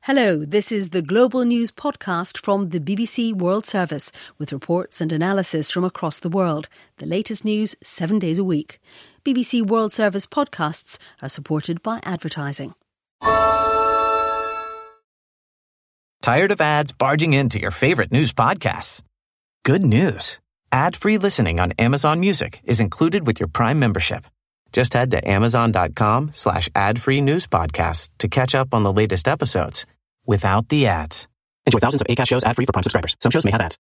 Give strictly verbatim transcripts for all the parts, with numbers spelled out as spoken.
Hello, this is the Global News podcast from the B B C World Service with reports and analysis from across the world. The latest news seven days a week. B B C World Service podcasts are supported by advertising. Tired of ads barging into your favorite news podcasts? Good news. Ad-free listening on Amazon Music is included with your Prime membership. Just head to amazon.com slash ad-free news podcasts to catch up on the latest episodes without the ads. Enjoy thousands of Acast shows ad-free for Prime subscribers. Some shows may have ads.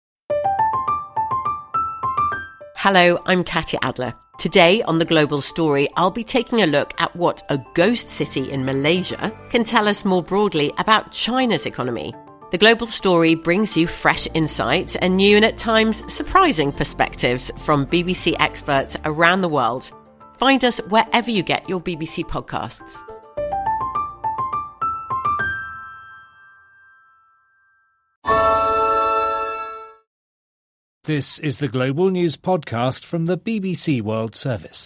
Hello, I'm Katya Adler. Today on The Global Story, I'll be taking a look at what a ghost city in Malaysia can tell us more broadly about China's economy. The Global Story brings you fresh insights and new and at times surprising perspectives from B B C experts around the world. Find us wherever you get your B B C podcasts. This is the Global News podcast from the B B C World Service.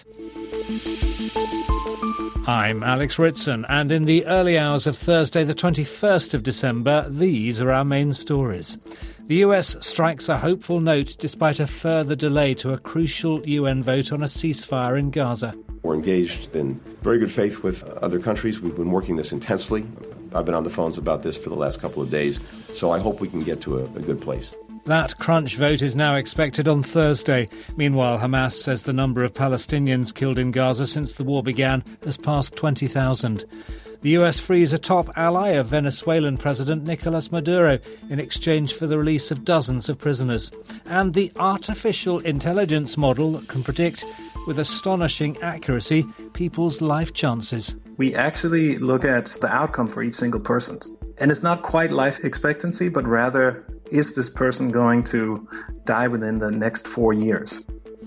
I'm Alex Ritson, and in the early hours of Thursday, the twenty-first of December, these are our main stories. The U S strikes a hopeful note despite a further delay to a crucial U N vote on a ceasefire in Gaza. We're engaged in very good faith with other countries. We've been working this intensely. I've been on the phones about this for the last couple of days, so I hope we can get to a, a good place. That crunch vote is now expected on Thursday. Meanwhile, Hamas says the number of Palestinians killed in Gaza since the war began has passed twenty thousand. The U S frees a top ally of Venezuelan President Nicolas Maduro in exchange for the release of dozens of prisoners. And the artificial intelligence model that can predict, with astonishing accuracy, people's life chances. We actually look at the outcome for each single person. And it's not quite life expectancy, but rather, is this person going to die within the next four years?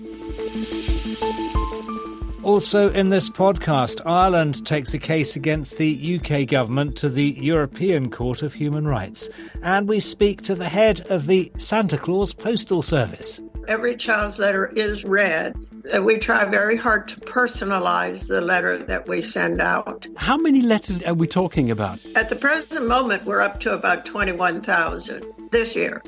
Also in this podcast, Ireland takes a case against the U K government to the European Court of Human Rights. And we speak to the head of the Santa Claus Postal Service. Every child's letter is read. We try very hard to personalize the letter that we send out. How many letters are we talking about? At the present moment, we're up to about twenty-one thousand this year.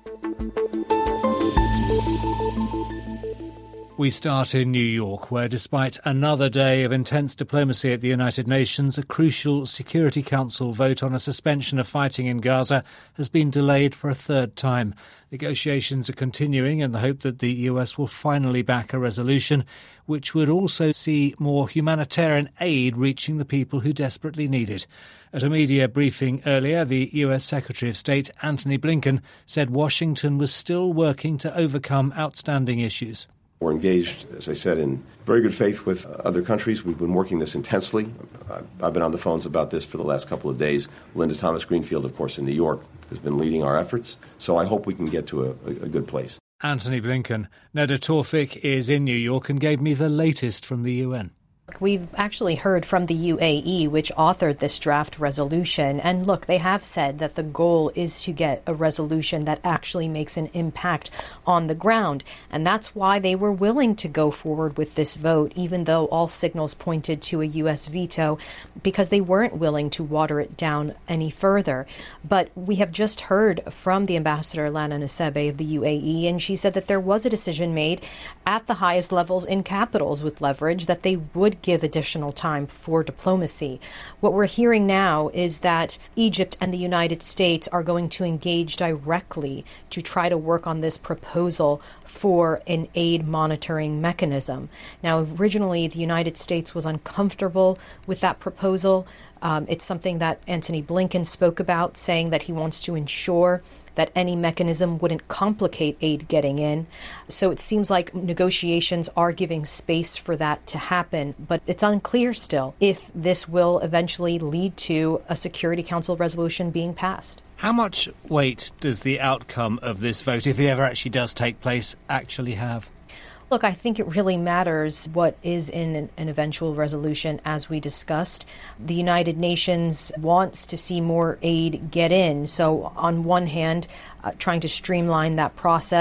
We start in New York, where despite another day of intense diplomacy at the United Nations, a crucial Security Council vote on a suspension of fighting in Gaza has been delayed for a third time. Negotiations are continuing in the hope that the U S will finally back a resolution, which would also see more humanitarian aid reaching the people who desperately need it. At a media briefing earlier, the U S Secretary of State, Antony Blinken, said Washington was still working to overcome outstanding issues. We're engaged, as I said, in very good faith with other countries. We've been working this intensely. I've been on the phones about this for the last couple of days. Linda Thomas-Greenfield, of course, in New York, has been leading our efforts. So I hope we can get to a, a good place. Antony Blinken. Neda Tawfik is in New York and gave me the latest from the U N. We've actually heard from the U A E, which authored this draft resolution. And look, they have said that the goal is to get a resolution that actually makes an impact on the ground. And that's why they were willing to go forward with this vote, even though all signals pointed to a U S veto, because they weren't willing to water it down any further. But we have just heard from the ambassador, Lana Nusebe of the U A E, and she said that there was a decision made at the highest levels in capitals with leverage that they would give additional time for diplomacy. What we're hearing now is that Egypt and the United States are going to engage directly to try to work on this proposal for an aid monitoring mechanism. Now, originally, the United States was uncomfortable with that proposal. Um, it's something that Antony Blinken spoke about, saying that he wants to ensure that any mechanism wouldn't complicate aid getting in. So it seems like negotiations are giving space for that to happen, but it's unclear still if this will eventually lead to a Security Council resolution being passed. How much weight does the outcome of this vote, if it ever actually does take place, actually have? Look, I think it really matters what is in an, an eventual resolution, as we discussed. The United Nations wants to see more aid get in. So on one hand, uh, trying to streamline that process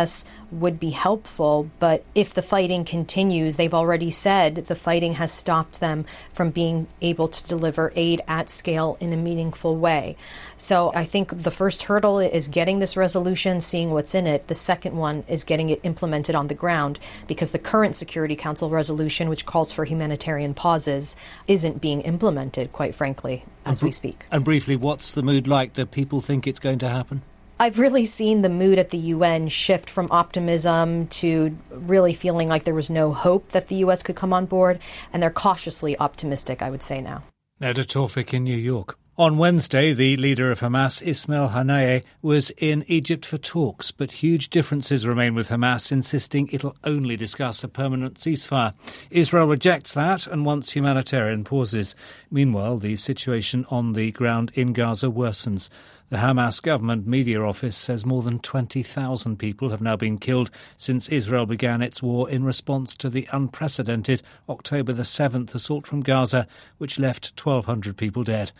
would be helpful. But if the fighting continues, they've already said the fighting has stopped them from being able to deliver aid at scale in a meaningful way. So I think the first hurdle is getting this resolution, seeing what's in it. The second one is getting it implemented on the ground, because the current Security Council resolution, which calls for humanitarian pauses, isn't being implemented, quite frankly, as br- we speak. And briefly, what's the mood like? Do people think it's going to happen? I've really seen the mood at the U N shift from optimism to really feeling like there was no hope that the U S could come on board, and they're cautiously optimistic, I would say now. Neda Tawfik in New York. On Wednesday, the leader of Hamas, Ismail Haniyeh, was in Egypt for talks, but huge differences remain with Hamas insisting it'll only discuss a permanent ceasefire. Israel rejects that and wants humanitarian pauses. Meanwhile, the situation on the ground in Gaza worsens. The Hamas government media office says more than twenty thousand people have now been killed since Israel began its war in response to the unprecedented October the seventh assault from Gaza, which left twelve hundred people dead.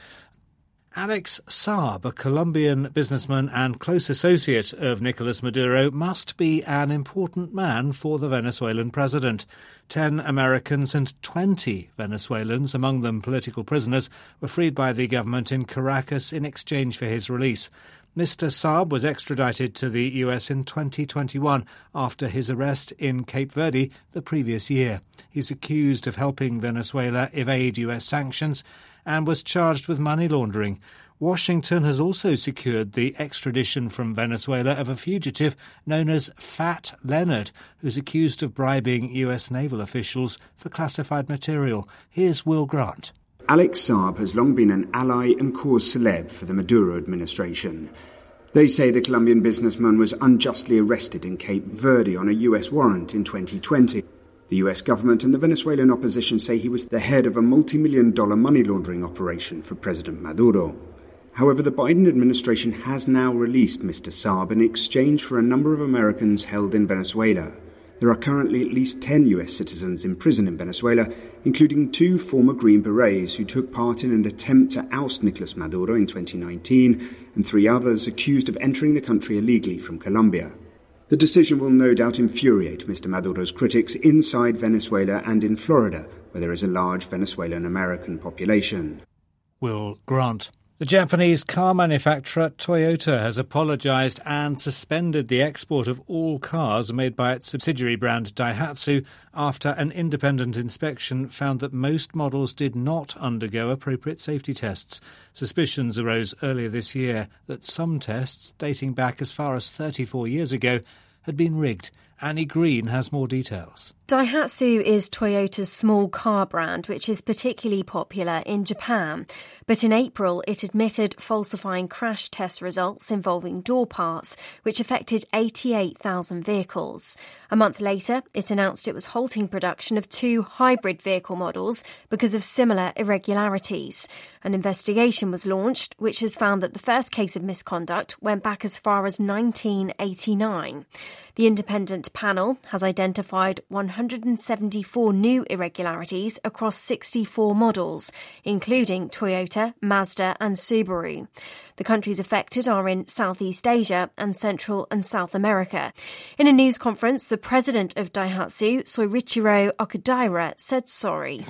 Alex Saab, a Colombian businessman and close associate of Nicolas Maduro, must be an important man for the Venezuelan president. Ten Americans and twenty Venezuelans, among them political prisoners, were freed by the government in Caracas in exchange for his release. Mister Saab was extradited to the U S in twenty twenty-one after his arrest in Cape Verde the previous year. He's accused of helping Venezuela evade U S sanctions and was charged with money laundering. Washington has also secured the extradition from Venezuela of a fugitive known as Fat Leonard, who's accused of bribing U S naval officials for classified material. Here's Will Grant. Alex Saab has long been an ally and cause célèbre for the Maduro administration. They say the Colombian businessman was unjustly arrested in Cape Verde on a U S warrant in twenty twenty. The U S government and the Venezuelan opposition say he was the head of a multi-million dollar money laundering operation for President Maduro. However, the Biden administration has now released Mister Saab in exchange for a number of Americans held in Venezuela. There are currently at least ten U S citizens in prison in Venezuela, including two former Green Berets who took part in an attempt to oust Nicolas Maduro in twenty nineteen, and three others accused of entering the country illegally from Colombia. The decision will no doubt infuriate Mister Maduro's critics inside Venezuela and in Florida, where there is a large Venezuelan-American population. Will Grant. The Japanese car manufacturer Toyota has apologised and suspended the export of all cars made by its subsidiary brand Daihatsu after an independent inspection found that most models did not undergo appropriate safety tests. Suspicions arose earlier this year that some tests, dating back as far as thirty-four years ago, had been rigged. Annie Green has more details. Daihatsu is Toyota's small car brand, which is particularly popular in Japan. But in April, it admitted falsifying crash test results involving door parts, which affected eighty-eight thousand vehicles. A month later, it announced it was halting production of two hybrid vehicle models because of similar irregularities. An investigation was launched, which has found that the first case of misconduct went back as far as nineteen eighty-nine. The independent panel has identified one hundred seventy-four new irregularities across sixty-four models, including Toyota, Mazda and Subaru. The countries affected are in Southeast Asia and Central and South America. In a news conference, the president of Daihatsu, Soichiro Okudaira, said sorry.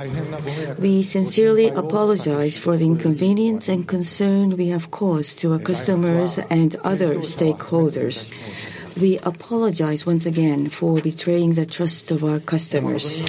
We sincerely apologize for the inconvenience and concern we have caused to our customers and other stakeholders. We apologize once again for betraying the trust of our customers.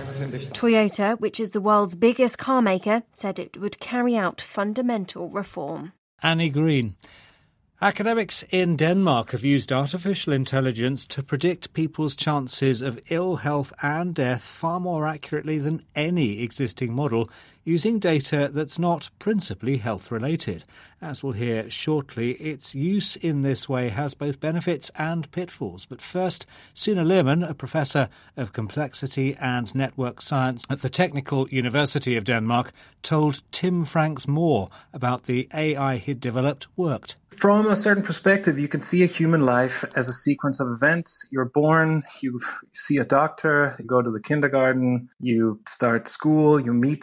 Toyota, which is the world's biggest car maker, said it would carry out fundamental reform. Annie Green. Academics in Denmark have used artificial intelligence to predict people's chances of ill health and death far more accurately than any existing model, using data that's not principally health-related. As we'll hear shortly, its use in this way has both benefits and pitfalls. But first, Sune Lehrman, a professor of complexity and network science at the Technical University of Denmark, told Tim Franks more about the A I he'd developed worked. From a certain perspective, you can see a human life as a sequence of events. You're born, you see a doctor, you go to the kindergarten, you start school, you meet someone,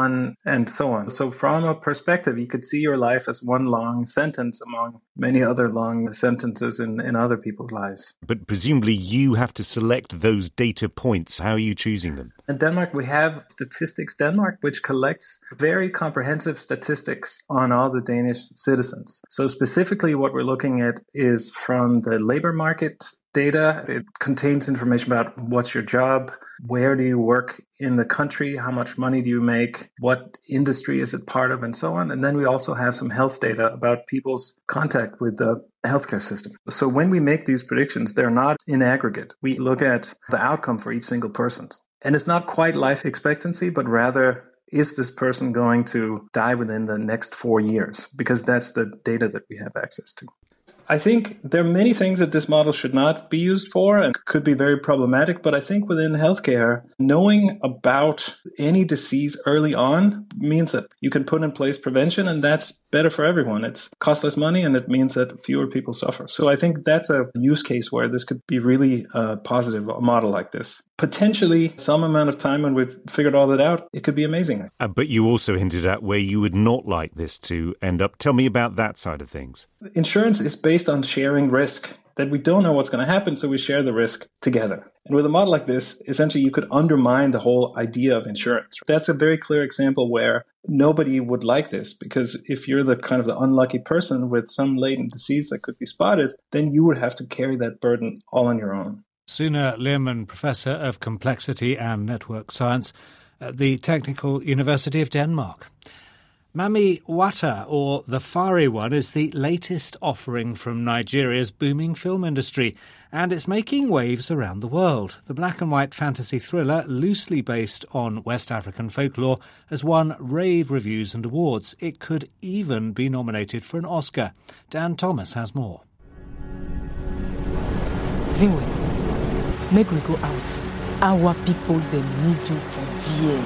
on, and so on. So from a perspective, you could see your life as one long sentence among many other long sentences in, in other people's lives. But presumably you have to select those data points. How are you choosing them? In Denmark, we have Statistics Denmark, which collects very comprehensive statistics on all the Danish citizens. So specifically what we're looking at is from the labor market data. It contains information about what's your job, where do you work in the country, how much money do you make, what industry is it part of, and so on. And then we also have some health data about people's contact with the healthcare system. So when we make these predictions, they're not in aggregate. We look at the outcome for each single person. And it's not quite life expectancy, but rather, is this person going to die within the next four years? Because that's the data that we have access to. I think there are many things that this model should not be used for and could be very problematic, but I think within healthcare, knowing about any disease early on means that you can put in place prevention, and that's better for everyone. It's costs less money, and it means that fewer people suffer. So I think that's a use case where this could be really uh, positive, a model like this. Potentially, some amount of time when we've figured all that out, it could be amazing. Uh, but you also hinted at where you would not like this to end up. Tell me about that side of things. Insurance is based on sharing risk, that we don't know what's going to happen, so we share the risk together. And with a model like this, essentially you could undermine the whole idea of insurance. That's a very clear example where nobody would like this, because if you're the kind of the unlucky person with some latent disease that could be spotted, then you would have to carry that burden all on your own. Sune Lehmann, Professor of Complexity and Network Science at the Technical University of Denmark. Mami Wata, or The Fiery One, is the latest offering from Nigeria's booming film industry, and it's making waves around the world. The black and white fantasy thriller, loosely based on West African folklore, has won rave reviews and awards. It could even be nominated for an Oscar. Dan Thomas has more. Zinwe, make we go out. Our people, they need you for dear.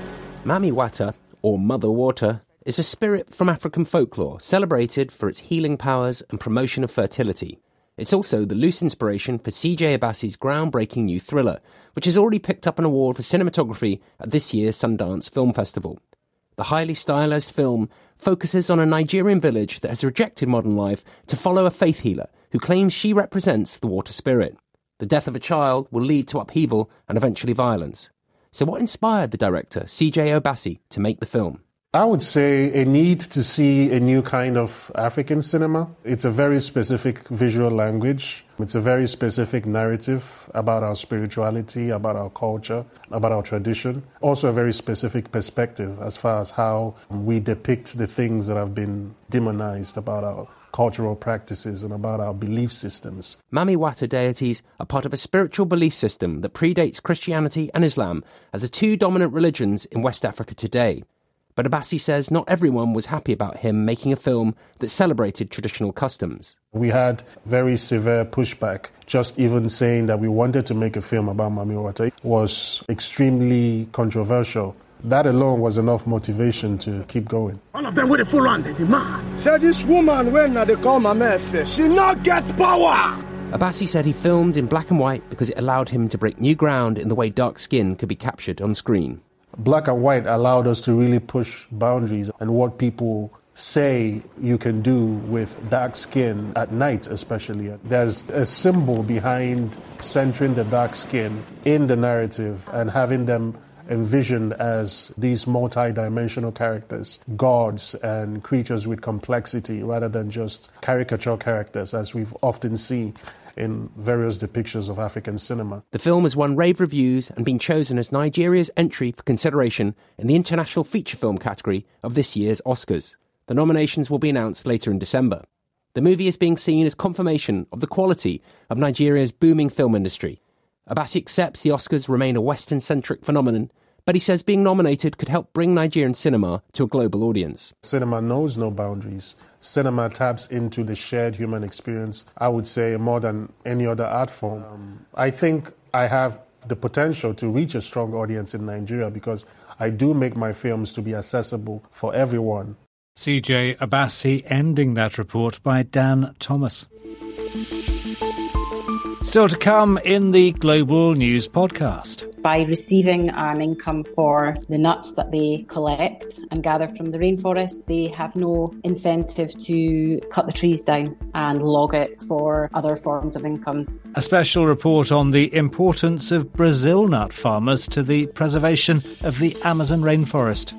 Mami Wata, or Mother Water, is a spirit from African folklore, celebrated for its healing powers and promotion of fertility. It's also the loose inspiration for C J Abassi's groundbreaking new thriller, which has already picked up an award for cinematography at this year's Sundance Film Festival. The highly stylized film focuses on a Nigerian village that has rejected modern life to follow a faith healer who claims she represents the water spirit. The death of a child will lead to upheaval and eventually violence. So what inspired the director, C J Abassi, to make the film? I would say a need to see a new kind of African cinema. It's a very specific visual language. It's a very specific narrative about our spirituality, about our culture, about our tradition. Also a very specific perspective as far as how we depict the things that have been demonized about our cultural practices and about our belief systems. Mami Wata deities are part of a spiritual belief system that predates Christianity and Islam as the two dominant religions in West Africa today. But Abassi says not everyone was happy about him making a film that celebrated traditional customs. We had very severe pushback. Just even saying that we wanted to make a film about Mami Wata was extremely controversial. That alone was enough motivation to keep going. All of them with a full on, they be mad. Say this woman, when they call Mama Efe, she not get power. Abassi said he filmed in black and white because it allowed him to break new ground in the way dark skin could be captured on screen. Black and white allowed us to really push boundaries and what people say you can do with dark skin at night especially. There's a symbol behind centering the dark skin in the narrative and having them envisioned as these multi-dimensional characters, gods and creatures with complexity rather than just caricature characters as we've often seen in various depictions of African cinema. The film has won rave reviews and been chosen as Nigeria's entry for consideration in the International Feature Film category of this year's Oscars. The nominations will be announced later in December. The movie is being seen as confirmation of the quality of Nigeria's booming film industry. Abassi accepts the Oscars remain a Western-centric phenomenon, but he says being nominated could help bring Nigerian cinema to a global audience. Cinema knows no boundaries. Cinema taps into the shared human experience, I would say, more than any other art form. Um, I think I have the potential to reach a strong audience in Nigeria because I do make my films to be accessible for everyone. C J Abassi ending that report by Dan Thomas. Still to come in the Global News Podcast. By receiving an income for the nuts that they collect and gather from the rainforest, they have no incentive to cut the trees down and log it for other forms of income. A special report on the importance of Brazil nut farmers to the preservation of the Amazon rainforest.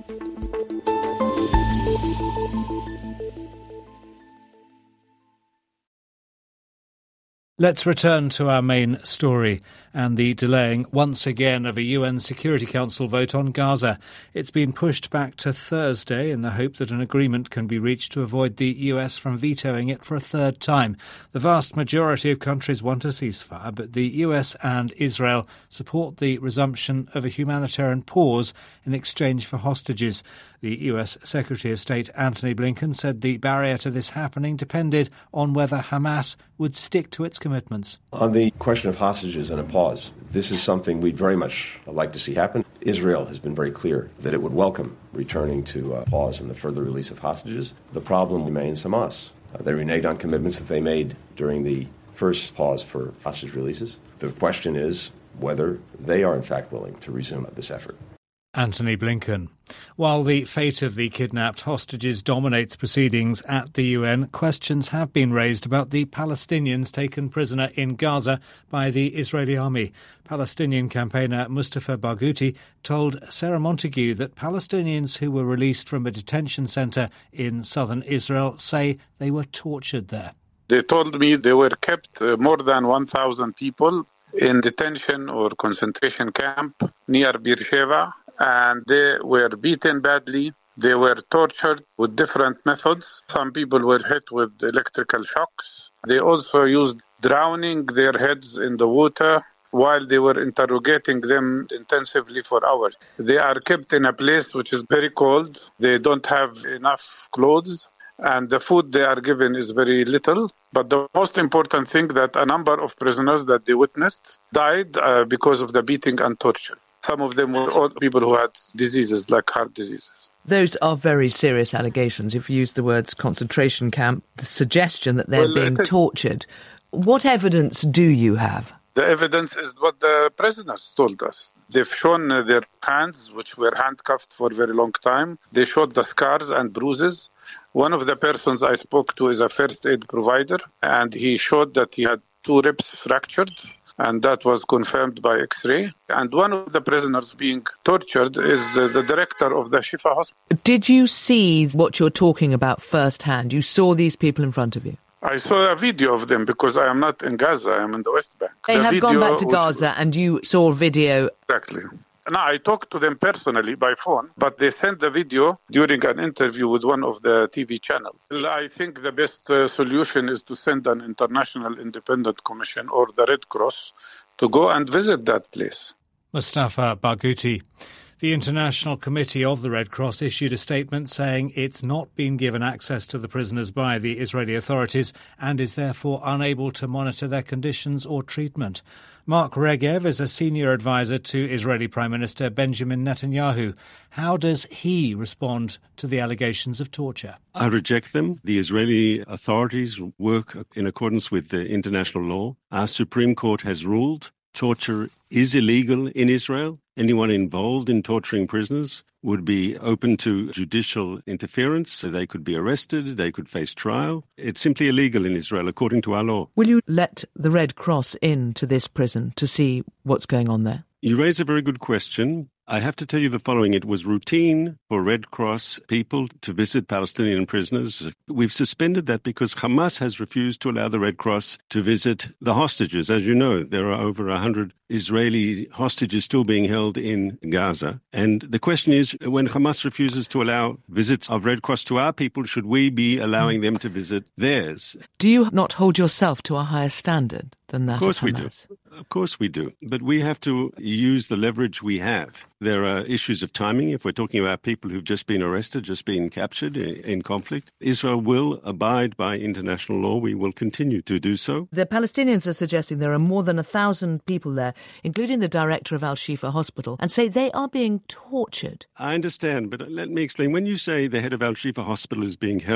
Let's return to our main story and the delaying once again of a U N Security Council vote on Gaza. It's been pushed back to Thursday in the hope that an agreement can be reached to avoid the U S from vetoing it for a third time. The vast majority of countries want a ceasefire, but the U S and Israel support the resumption of a humanitarian pause in exchange for hostages. The U S Secretary of State Antony Blinken said the barrier to this happening depended on whether Hamas would stick to its commitments. On the question of hostages and a pause, this is something we'd very much like to see happen. Israel has been very clear that it would welcome returning to a pause and the further release of hostages. The problem remains Hamas. Uh, they reneged on commitments that they made during the first pause for hostage releases. The question is whether they are in fact willing to resume this effort. Antony Blinken. While the fate of the kidnapped hostages dominates proceedings at the U N, questions have been raised about the Palestinians taken prisoner in Gaza by the Israeli army. Palestinian campaigner Mustafa Barghouti told Sarah Montague that Palestinians who were released from a detention centre in southern Israel say they were tortured there. They told me they were kept uh, more than one thousand people in detention or concentration camp near Beersheba. And they were beaten badly. They were tortured with different methods. Some people were hit with electrical shocks. They also used drowning their heads in the water while they were interrogating them intensively for hours. They are kept in a place which is very cold. They don't have enough clothes. And the food they are given is very little. But the most important thing that a number of prisoners that they witnessed died uh, because of the beating and torture. Some of them were old people who had diseases like heart diseases. Those are very serious allegations. If you use the words concentration camp, the suggestion that they're well, being tortured. What evidence do you have? The evidence is what the prisoners told us. They've shown uh, their hands, which were handcuffed for a very long time. They showed the scars and bruises. One of the persons I spoke to is a first aid provider, and he showed that he had two ribs fractured. And that was confirmed by X-ray. And one of the prisoners being tortured is the, the director of the Shifa hospital. Did you see what you're talking about firsthand? You saw these people in front of you? I saw a video of them because I am not in Gaza, I am in the West Bank. They the have gone back to was... Gaza and you saw video? Exactly. Now, I talked to them personally by phone, but they sent the video during an interview with one of the T V channels. I think the best uh, solution is to send an international independent commission or the Red Cross to go and visit that place. Mustafa Barghouti. The International Committee of the Red Cross issued a statement saying it's not been given access to the prisoners by the Israeli authorities and is therefore unable to monitor their conditions or treatment. Mark Regev is a senior advisor to Israeli Prime Minister Benjamin Netanyahu. How does he respond to the allegations of torture? I reject them. The Israeli authorities work in accordance with the international law. Our Supreme Court has ruled torture is illegal in Israel. Anyone involved in torturing prisoners would be open to judicial interference. So they could be arrested, they could face trial. It's simply illegal in Israel, according to our law. Will you let the Red Cross into this prison to see what's going on there? You raise a very good question. I have to tell you the following. It was routine for Red Cross people to visit Palestinian prisoners. We've suspended that because Hamas has refused to allow the Red Cross to visit the hostages. As you know, there are over one hundred Israeli hostages still being held in Gaza. And the question is, when Hamas refuses to allow visits of Red Cross to our people, should we be allowing them to visit theirs? Do you not hold yourself to a higher standard than that of Hamas? Of course we do. Of course we do. But we have to use the leverage we have. There are issues of timing. If we're talking about people who've just been arrested, just been captured in conflict, Israel will abide by international law. We will continue to do so. The Palestinians are suggesting there are more than a thousand people there, including the director of Al-Shifa Hospital, and say they are being tortured. I understand, but let me explain. When you say the head of Al-Shifa Hospital is being held,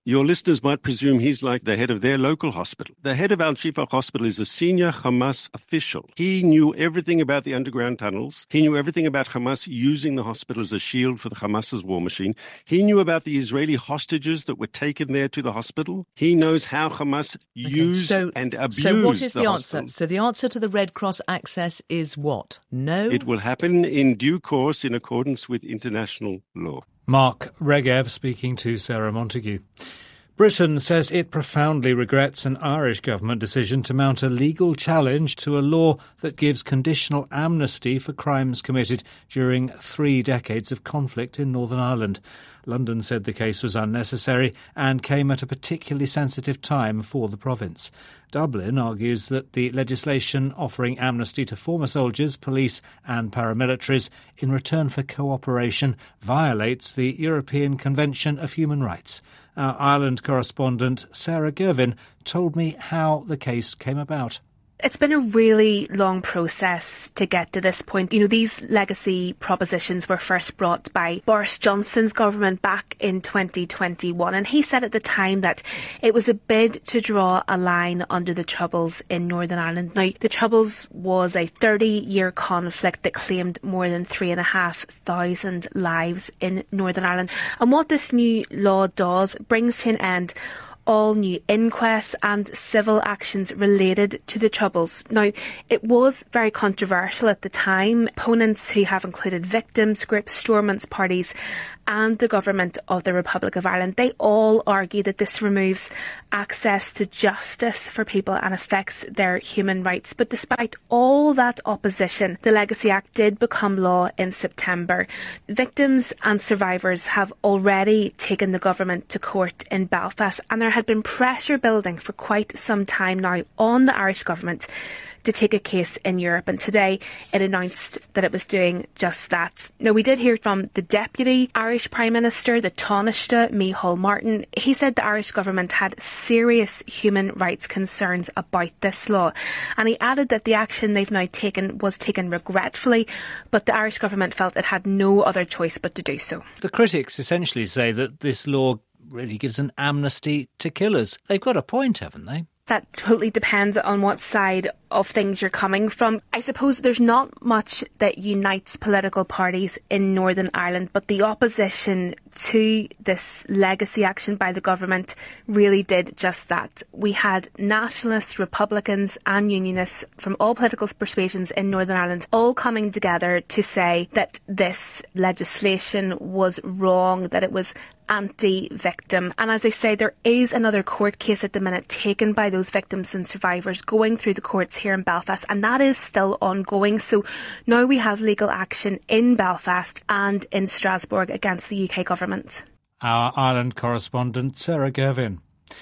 your listeners might presume he's like the head of their local hospital. The head of Al-Shifa Hospital is a senior Hamas official. He knew everything about the underground tunnels. He knew everything about Hamas using the hospital as a shield for the Hamas's war machine. He knew about the Israeli hostages that were taken there to the hospital. He knows how Hamas okay, used so, and abused So what is the, the answer? hospital. So the answer to the Red Cross access is what? No? It will happen in due course in accordance with international law. Mark Regev speaking to Sarah Montague. Britain says it profoundly regrets an Irish government decision to mount a legal challenge to a law that gives conditional amnesty for crimes committed during three decades of conflict in Northern Ireland. London said the case was unnecessary and came at a particularly sensitive time for the province. Dublin argues that the legislation offering amnesty to former soldiers, police and paramilitaries in return for cooperation violates the European Convention of Human Rights. Our Ireland correspondent Sarah Gervin told me how the case came about. It's been a really long process to get to this point. You know, these legacy propositions were first brought by Boris Johnson's government back in twenty twenty-one. And he said at the time that it was a bid to draw a line under the Troubles in Northern Ireland. Now, the Troubles was a thirty-year conflict that claimed more than three and a half thousand lives in Northern Ireland. And what this new law does brings to an end all new inquests and civil actions related to the Troubles. Now, it was very controversial at the time. Opponents who have included victims, groups, Stormont parties and the government of the Republic of Ireland, they all argue that this removes access to justice for people and affects their human rights. But despite all that opposition, the Legacy Act did become law in September. Victims and survivors have already taken the government to court in Belfast, and there had been pressure building for quite some time now on the Irish government to take a case in Europe, and today it announced that it was doing just that. Now, we did hear from the Deputy Irish Prime Minister, the Taoiseach, Micheál Martin. He said the Irish government had serious human rights concerns about this law, and he added that the action they've now taken was taken regretfully, but the Irish government felt it had no other choice but to do so. The critics essentially say that this law really gives an amnesty to killers. They've got a point, haven't they? That totally depends on what side of things you're coming from. I suppose there's not much that unites political parties in Northern Ireland, but the opposition to this legacy action by the government really did just that. We had nationalists, Republicans and Unionists from all political persuasions in Northern Ireland all coming together to say that this legislation was wrong, that it was anti-victim. And as I say, there is another court case at the minute taken by those victims and survivors going through the courts here in Belfast, and that is still ongoing. So now we have legal action in Belfast and in Strasbourg against the U K government. Our Ireland correspondent Sarah Gervin.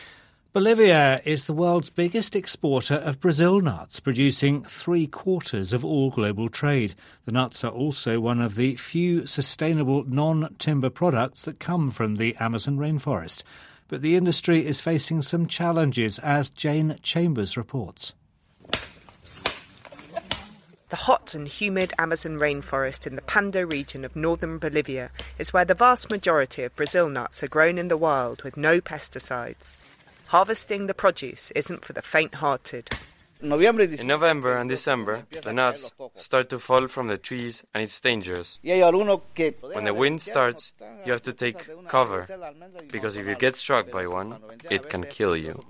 Bolivia is the world's biggest exporter of Brazil nuts, producing three quarters of all global trade. The nuts are also one of the few sustainable non-timber products that come from the Amazon rainforest. But the industry is facing some challenges, as Jane Chambers reports. The hot and humid Amazon rainforest in the Pando region of northern Bolivia is where the vast majority of Brazil nuts are grown in the wild with no pesticides. Harvesting the produce isn't for the faint-hearted. In November and December, the nuts start to fall from the trees and it's dangerous. When the wind starts, you have to take cover, because if you get struck by one, it can kill you.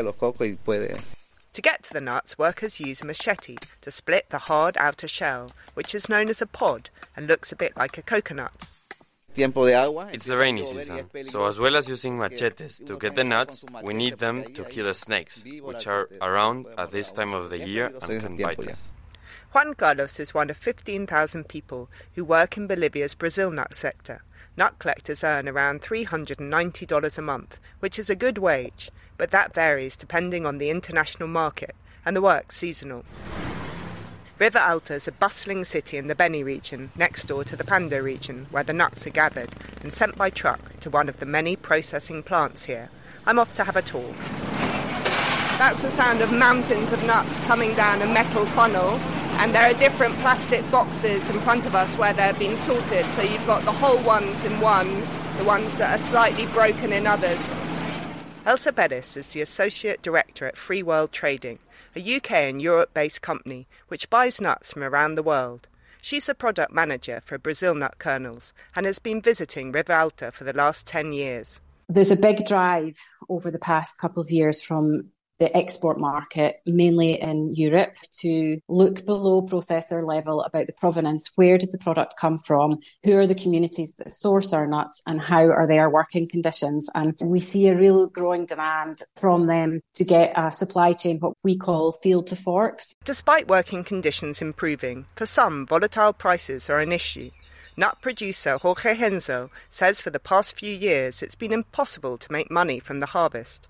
To get to the nuts, workers use a machete to split the hard outer shell, which is known as a pod and looks a bit like a coconut. It's the rainy season, so as well as using machetes to get the nuts, we need them to kill the snakes, which are around at this time of the year and can bite us. Juan Carlos is one of fifteen thousand people who work in Bolivia's Brazil nut sector. Nut collectors earn around three hundred ninety dollars a month, which is a good wage, but that varies depending on the international market, and the work's seasonal. River Alta is a bustling city in the Beni region, next door to the Pando region, where the nuts are gathered and sent by truck to one of the many processing plants here. I'm off to have a tour. That's the sound of mountains of nuts coming down a metal funnel, and there are different plastic boxes in front of us where they're being sorted. So you've got the whole ones in one, the ones that are slightly broken in others. Elsa Bettis is the Associate Director at Free World Trading, a U K and Europe-based company which buys nuts from around the world. She's a product manager for Brazil nut kernels and has been visiting Rivalta for the last ten years. There's a big drive over the past couple of years from the export market, mainly in Europe, to look below processor level about the provenance. Where does the product come from? Who are the communities that source our nuts and how are their working conditions? And we see a real growing demand from them to get a supply chain, what we call field to forks. Despite working conditions improving, for some, volatile prices are an issue. Nut producer Jorge Henzo says for the past few years it's been impossible to make money from the harvest.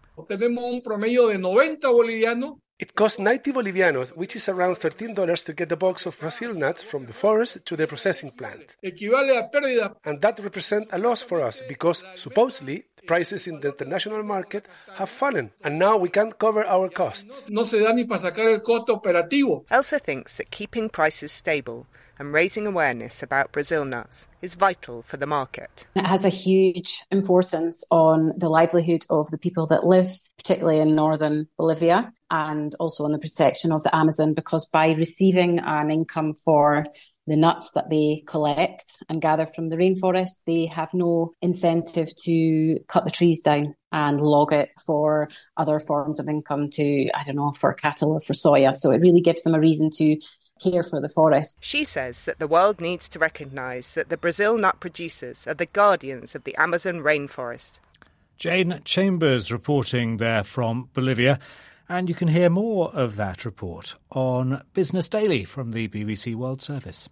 It costs ninety bolivianos, which is around thirteen dollars, to get a box of Brazil nuts from the forest to the processing plant. And that represents a loss for us because supposedly the prices in the international market have fallen and now we can't cover our costs. Elsa thinks that keeping prices stable and raising awareness about Brazil nuts is vital for the market. It has a huge importance on the livelihood of the people that live, particularly in northern Bolivia, and also on the protection of the Amazon, because by receiving an income for the nuts that they collect and gather from the rainforest, they have no incentive to cut the trees down and log it for other forms of income to, I don't know, for cattle or for soya. So it really gives them a reason to care for the forest. She says that the world needs to recognise that the Brazil nut producers are the guardians of the Amazon rainforest. Jane Chambers reporting there from Bolivia. And you can hear more of that report on Business Daily from the B B C World Service.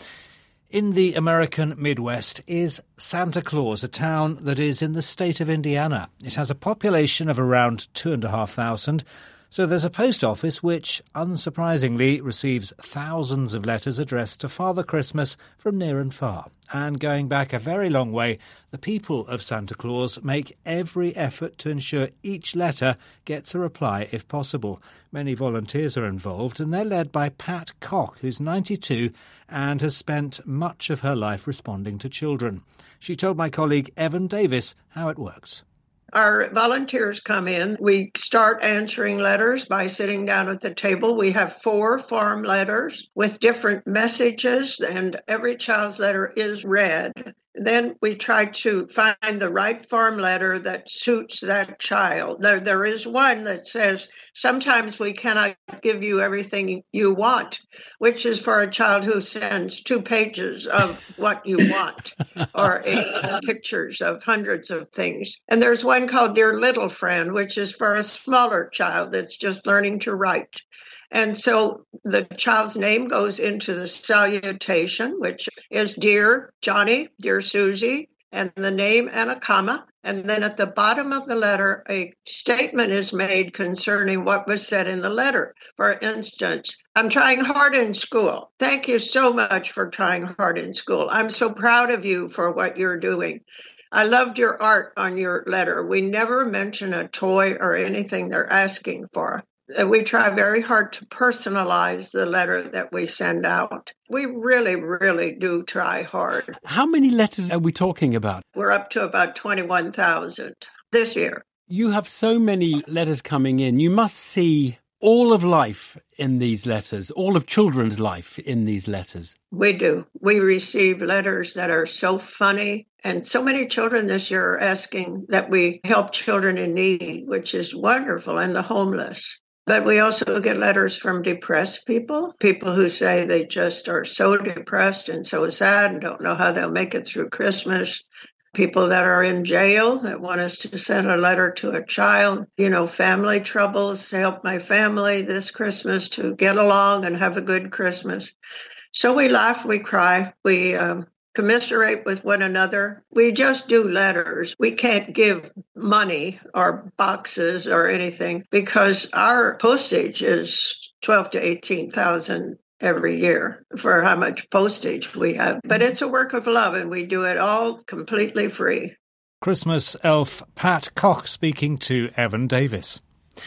In the American Midwest is Santa Claus, a town that is in the state of Indiana. It has a population of around two and a half thousand. So there's a post office which, unsurprisingly, receives thousands of letters addressed to Father Christmas from near and far. And going back a very long way, the people of Santa Claus make every effort to ensure each letter gets a reply if possible. Many volunteers are involved, and they're led by Pat Cock, who's ninety-two and has spent much of her life responding to children. She told my colleague Evan Davis how it works. Our volunteers come in. We start answering letters by sitting down at the table. We have four farm letters with different messages, and every child's letter is read. Then we try to find the right farm letter that suits that child. There, there is one that says, sometimes we cannot give you everything you want, which is for a child who sends two pages of what you want or eight pictures of hundreds of things. And there's one called Dear Little Friend, which is for a smaller child that's just learning to write. And so the child's name goes into the salutation, which is Dear Johnny, Dear Susie, and the name and a comma. And then at the bottom of the letter, a statement is made concerning what was said in the letter. For instance, I'm trying hard in school. Thank you so much for trying hard in school. I'm so proud of you for what you're doing. I loved your art on your letter. We never mention a toy or anything they're asking for. We try very hard to personalize the letter that we send out. We really, really do try hard. How many letters are we talking about? We're up to about twenty-one thousand this year. You have so many letters coming in. You must see all of life in these letters, all of children's life in these letters. We do. We receive letters that are so funny. And so many children this year are asking that we help children in need, which is wonderful, and the homeless. But we also get letters from depressed people, people who say they just are so depressed and so sad and don't know how they'll make it through Christmas. People that are in jail that want us to send a letter to a child, you know, family troubles, to help my family this Christmas to get along and have a good Christmas. So we laugh, we cry, we um, commiserate with one another. We just do letters. We can't give money or boxes or anything because our postage is twelve to eighteen thousand every year for how much postage we have. But it's a work of love, and we do it all completely free. Christmas elf Pat Cock speaking to Evan Davis.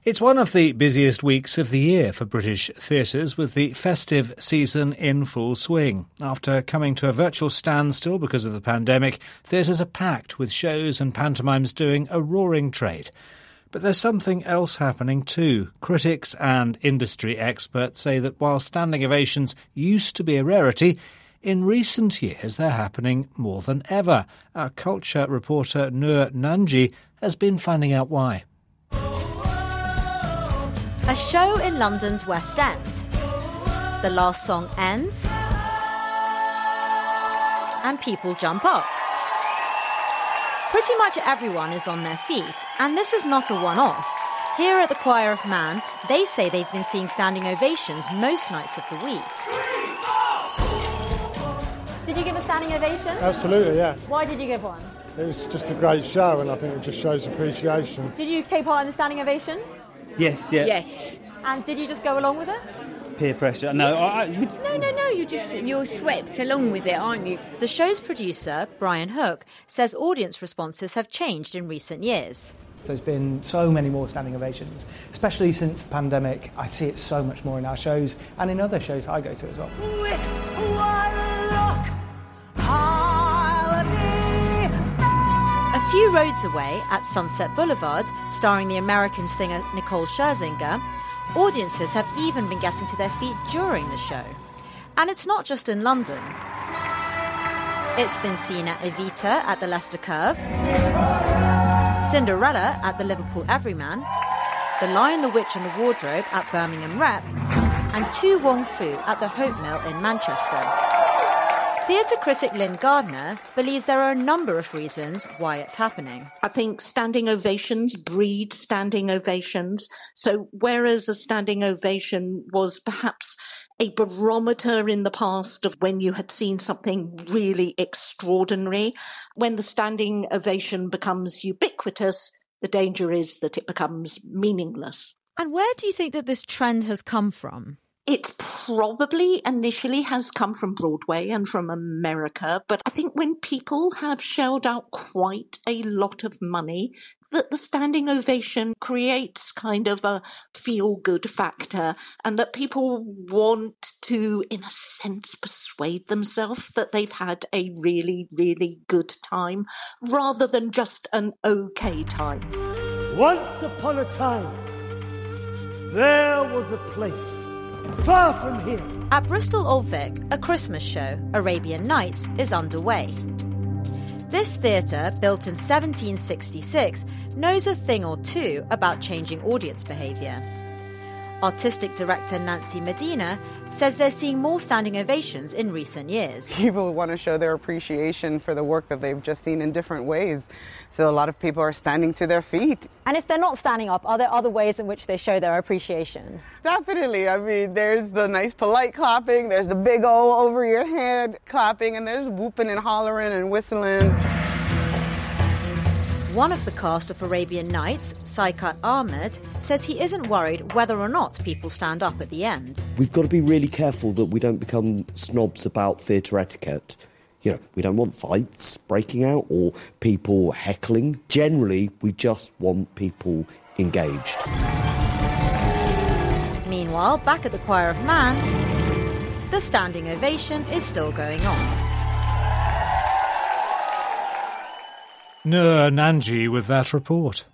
It's one of the busiest weeks of the year for British theatres, with the festive season in full swing. After coming to a virtual standstill because of the pandemic, theatres are packed with shows and pantomimes doing a roaring trade. But there's something else happening too. Critics and industry experts say that while standing ovations used to be a rarity, in recent years they're happening more than ever. Our culture reporter Noor Nanji has been finding out why. A show in London's West End. The last song ends and people jump up. Pretty much everyone is on their feet, and this is not a one-off. Here at the Choir of Man, they say they've been seeing standing ovations most nights of the week. Did you give a standing ovation? Absolutely, yeah. Why did you give one? It was just a great show, and I think it just shows appreciation. Did you take part in the standing ovation? Yes, yeah. Yes. And did you just go along with it? Peer pressure. No, I, I, you... no, no, no. You just you're swept along with it, aren't you? The show's producer, Brian Hook, says audience responses have changed in recent years. There's been so many more standing ovations, especially since the pandemic. I see it so much more in our shows and in other shows I go to as well. With one look, I'll be there. A few roads away at Sunset Boulevard, starring the American singer Nicole Scherzinger, audiences have even been getting to their feet during the show. And it's not just in London. It's been seen at Evita at the Leicester Curve, Cinderella at the Liverpool Everyman, The Lion, the Witch and the Wardrobe at Birmingham Rep, and Tu Wong Fu at the Hope Mill in Manchester. Theatre critic Lynn Gardner believes there are a number of reasons why it's happening. I think standing ovations breed standing ovations. So whereas a standing ovation was perhaps a barometer in the past of when you had seen something really extraordinary, when the standing ovation becomes ubiquitous, the danger is that it becomes meaningless. And where do you think that this trend has come from? It probably initially has come from Broadway and from America, but I think when people have shelled out quite a lot of money, that the standing ovation creates kind of a feel-good factor, and that people want to, in a sense, persuade themselves that they've had a really, really good time, rather than just an okay time. Once upon a time, there was a place far from here. At Bristol Old Vic, a Christmas show, Arabian Nights, is underway. This theatre, built in seventeen sixty-six, knows a thing or two about changing audience behaviour. Artistic director Nancy Medina says they're seeing more standing ovations in recent years. People want to show their appreciation for the work that they've just seen in different ways. So a lot of people are standing to their feet. And if they're not standing up, are there other ways in which they show their appreciation? Definitely. I mean, there's the nice polite clapping, there's the big O over your head clapping, and there's whooping and hollering and whistling. One of the cast of Arabian Nights, Saikat Ahmed, says he isn't worried whether or not people stand up at the end. We've got to be really careful that we don't become snobs about theatre etiquette. You know, we don't want fights breaking out or people heckling. Generally, we just want people engaged. Meanwhile, back at the Choir of Man, the standing ovation is still going on. Noor Nanji with that report.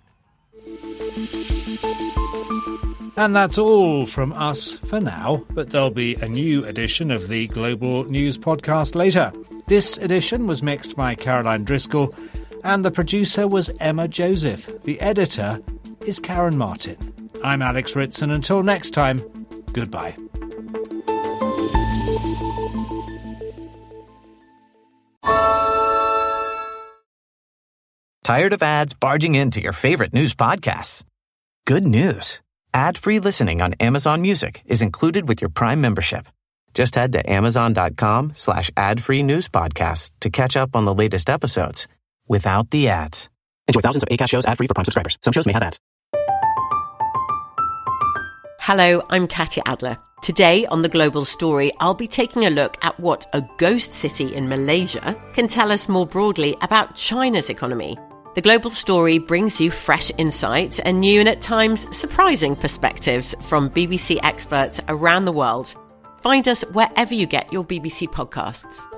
And that's all from us for now, but there'll be a new edition of the Global News Podcast later. This edition was mixed by Caroline Driscoll, and the producer was Emma Joseph. The editor is Karen Martin. I'm Alex Ritson. Until next time, goodbye. Tired of ads barging into your favorite news podcasts? Good news. Ad-free listening on Amazon Music is included with your Prime membership. Just head to amazon.com slash ad-free news podcasts to catch up on the latest episodes without the ads. Enjoy thousands of Acast shows ad-free for Prime subscribers. Some shows may have ads. Hello, I'm Katya Adler. Today on The Global Story, I'll be taking a look at what a ghost city in Malaysia can tell us more broadly about China's economy. The Global Story brings you fresh insights and new and at times surprising perspectives from B B C experts around the world. Find us wherever you get your B B C podcasts.